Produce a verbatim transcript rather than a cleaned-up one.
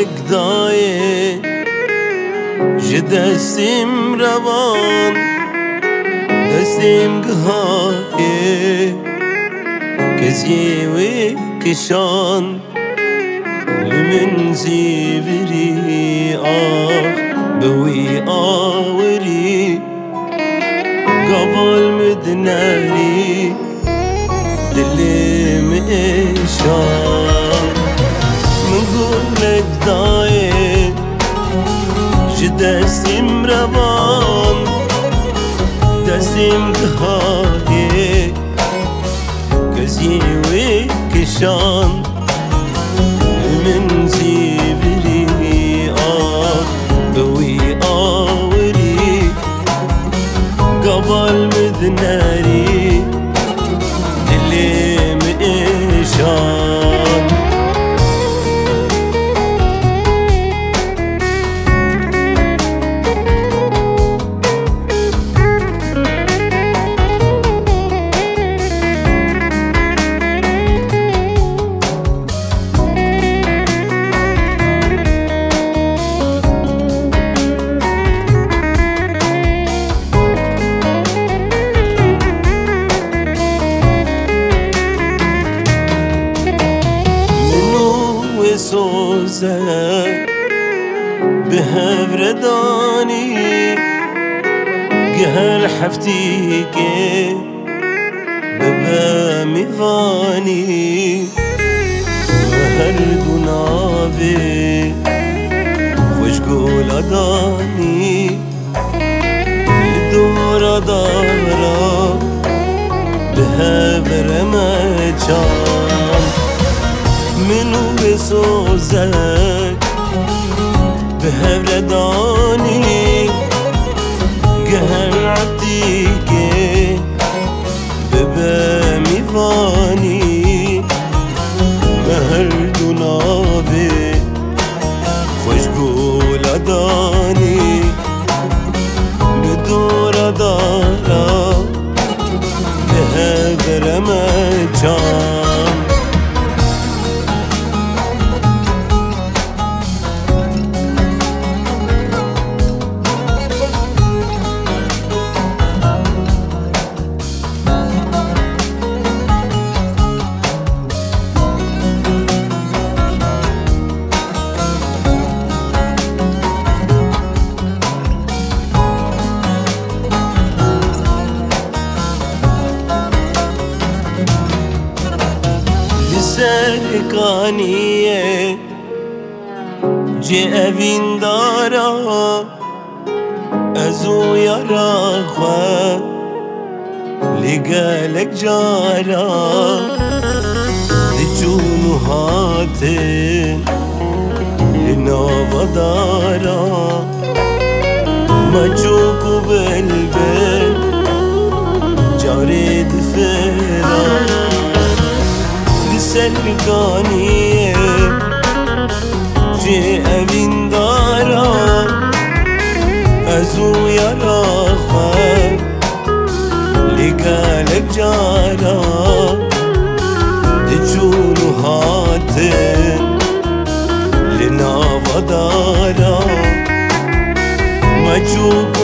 گلک دایه جه دستیم روان دستیم گهایه کسی وی کشان لمن زیوری آخ بوی آوری قبل مدناري دلي مئشان من قولك دايد جدسيم روان دسيم قهاي كزيوي كشان من زيبري آه بوي آوري قبل مدناري اللي مئشان سوزه به هفردانی گهر حفتی که به میوانی و هر دو ناوی خوشگل دانی دور دارا به هفر مچان منو بسوزك بهرداني قهر عبديك ببامي فاني مهر دنابي خوش قول داني بدور دارا بهبر مجان سرکانیه جه اوین دارا ازو یارا خواه لگلک جارا دی جونو هاته لناو دارا مجوکو بلبل جاره دفرا سرکانیه جه اوین دارا ازو یارا خواه لگلک جارا دی جونو هاته لناو دارا مجوب